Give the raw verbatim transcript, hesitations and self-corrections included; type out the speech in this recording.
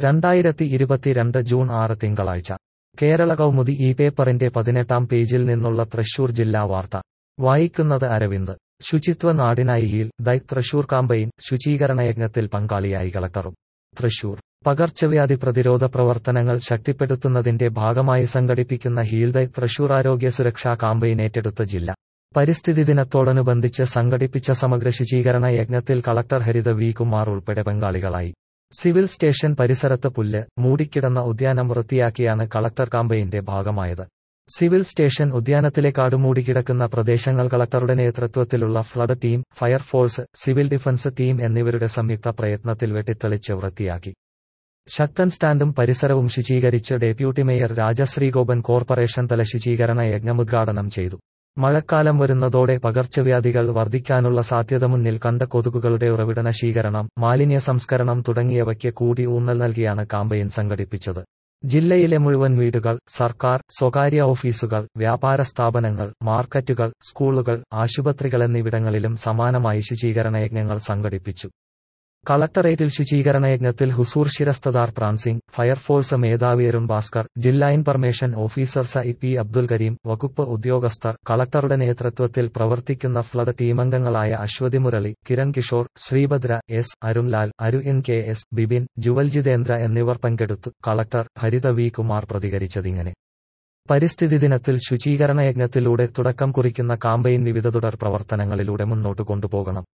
രണ്ടായിരത്തി ഇരുപത്തിരണ്ട് ജൂൺ ആറ് തിങ്കളാഴ്ച കേരള കൗമുദി ഈ പേപ്പറിന്റെ പതിനെട്ടാം പേജിൽ നിന്നുള്ള തൃശൂർ ജില്ലാ വാർത്ത വായിക്കുന്നത് അരവിന്ദ്. ശുചിത്വ നാടിനായി ഹീൽ ദൈ തൃശൂർ കാമ്പയിൻ ശുചീകരണയജ്ഞത്തിൽ പങ്കാളിയായി കളക്ടറും. തൃശൂർ പകർച്ചവ്യാധി പ്രതിരോധ പ്രവർത്തനങ്ങൾ ശക്തിപ്പെടുത്തുന്നതിന്റെ ഭാഗമായി സംഘടിപ്പിക്കുന്ന ഹീൽ ദൈ തൃശൂർ ആരോഗ്യ സുരക്ഷാ കാമ്പയിൻ ഏറ്റെടുത്ത ജില്ല. പരിസ്ഥിതി ദിനത്തോടനുബന്ധിച്ച് സംഘടിപ്പിച്ച സമഗ്ര ശുചീകരണ യജ്ഞത്തിൽ കളക്ടർ ഹരിത വി കുമാർ ഉൾപ്പെടെ പങ്കാളികളായി. സിവിൽ സ്റ്റേഷൻ പരിസരത്ത് പുല്ല് മൂടിക്കിടന്ന ഉദ്യാനം വൃത്തിയാക്കിയാണ് കളക്ടർ കാമ്പയിന്റെ ഭാഗമായത്. സിവിൽ സ്റ്റേഷൻ ഉദ്യാനത്തിലെ കാടുമൂടിക്കിടക്കുന്ന പ്രദേശങ്ങൾ കളക്ടറുടെ നേതൃത്വത്തിലുള്ള flood team, fire force, civil defence team എന്നിവരുടെ സംയുക്ത പ്രയത്നത്തിൽ വെട്ടിത്തെളിച്ച് വൃത്തിയാക്കി. ശക്തൻ സ്റ്റാൻഡും പരിസരവും ശുചീകരിച്ച് ഡെപ്യൂട്ടി മേയർ രാജശ്രീഗോപൻ കോർപ്പറേഷൻ തല ശുചീകരണ യജ്ഞമുദ്ഘാടനം ചെയ്തു. മഴക്കാലം വരുന്നതോടെ പകർച്ചവ്യാധികൾ വർദ്ധിക്കാനുള്ള സാധ്യത മുന്നിൽ കണ്ട കൊതുകുകളുടെ ഉറവിട നശീകരണം, മാലിന്യ സംസ്കരണം തുടങ്ങിയവയ്ക്ക് കൂടി ഊന്നൽ നൽകിയാണ് കാമ്പയിൻ സംഘടിപ്പിച്ചത്. ജില്ലയിലെ മുഴുവൻ വീടുകൾ, സർക്കാർ, സ്വകാര്യ ഓഫീസുകൾ, വ്യാപാര സ്ഥാപനങ്ങൾ, മാർക്കറ്റുകൾ, സ്കൂളുകൾ, ആശുപത്രികൾ എന്നിവിടങ്ങളിലും സമാനമായി ശുചീകരണ യജ്ഞങ്ങൾ സംഘടിപ്പിച്ചു. കളക്ടറേറ്റിൽ ശുചീകരണയജ്ഞത്തിൽ ഹുസൂർ ശിരസ്തദാർ പ്രാൻസിംഗ്, ഫയർഫോഴ്സ് മേധാവി അരുൺ ഭാസ്കർ, ജില്ലാ ഇൻഫർമേഷൻ ഓഫീസർ സ ഇ പി അബ്ദുൽ കരീം, വകുപ്പ് ഉദ്യോഗസ്ഥർ, കളക്ടറുടെ നേതൃത്വത്തിൽ പ്രവർത്തിക്കുന്ന ഫ്ലഡ് ടീമംഗങ്ങളായ അശ്വതി മുരളി, കിരൺ കിഷോർ, ശ്രീഭദ്ര എസ്, അരുൺലാൽ, അരു N K S, Bibin, Jewel Jithendra എന്നിവർ പങ്കെടുത്തു. കളക്ടർ ഹരിത വി കുമാർ പ്രതികരിച്ചതിങ്ങനെ. പരിസ്ഥിതി ദിനത്തിൽ ശുചീകരണ യജ്ഞത്തിലൂടെ തുടക്കം കുറിക്കുന്ന കാമ്പയിൻ വിവിധ തുടർ പ്രവർത്തനങ്ങളിലൂടെ മുന്നോട്ടു കൊണ്ടുപോകണം.